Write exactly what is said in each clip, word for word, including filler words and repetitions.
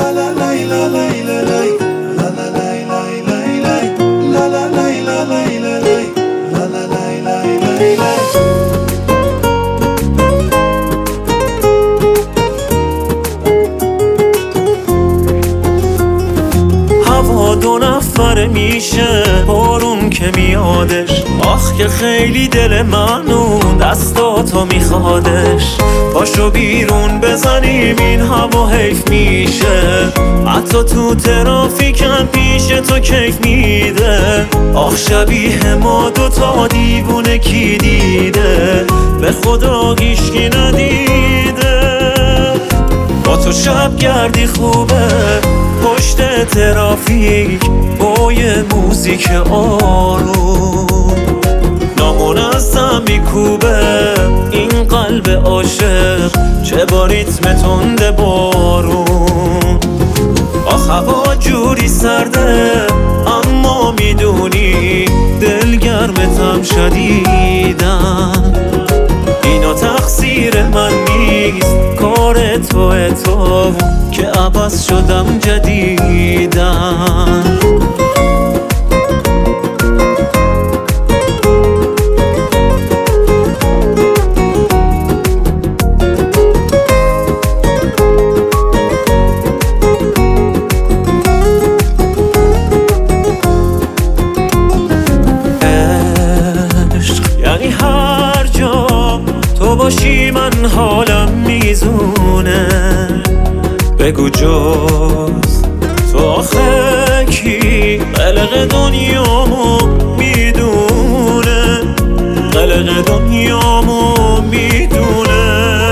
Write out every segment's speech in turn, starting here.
هوا دو نفره میشه بارون که میادش، آخ که خیلی دل منو دستاتو میخوادش. پاشو بیرون بزنیم این هوا حیف میشه، حتی تو ترافیکم پیش تو کیف میده. آخ شبیه ما دوتا دیوونه کی دیده، به خدا هیچکی ندیده. با تو شب گردی خوبه پشت ترافیک با یه موزیک آروم، نامنظم میکوبه این قلب عاشق چه با ریتم تند بارون. آخ هوا جوری سرده اما میدونی دلگرمتم شدیدم. اینا تقصیر من نیست کار توه تو که عوض شدم جدیدم. یعنی هر جا تو باشی من حالم میزونه، بگو جز تو آخه کی قلق دنیامو میدونه، قلق دنیامو میدونه.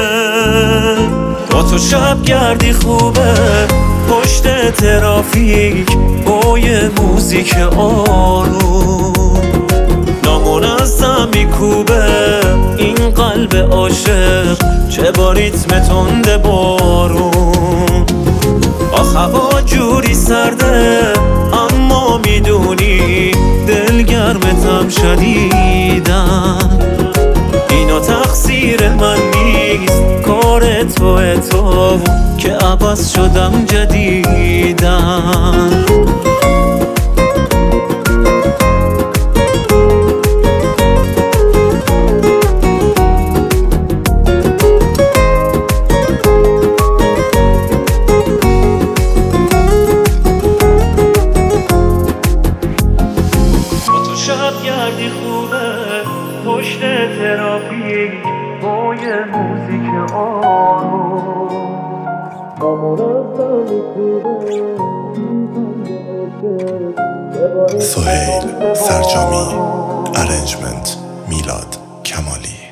با تو شب گردی خوبه پشت ترافیک با یه موزیک آروم، نامنظم میکوبه این قلب عاشق چه با ریتم تند بارون. آخ هوا جوری سرده اما میدونی دلگرمتم شدیدم. اینا تقصیر من نیست کار توه تو که عوض شدم جدیدم. شب گردی خوبه پشت ترافیک با یه موزیک آروم. سهیل سرجامی، ارنجمنت میلاد کمالی.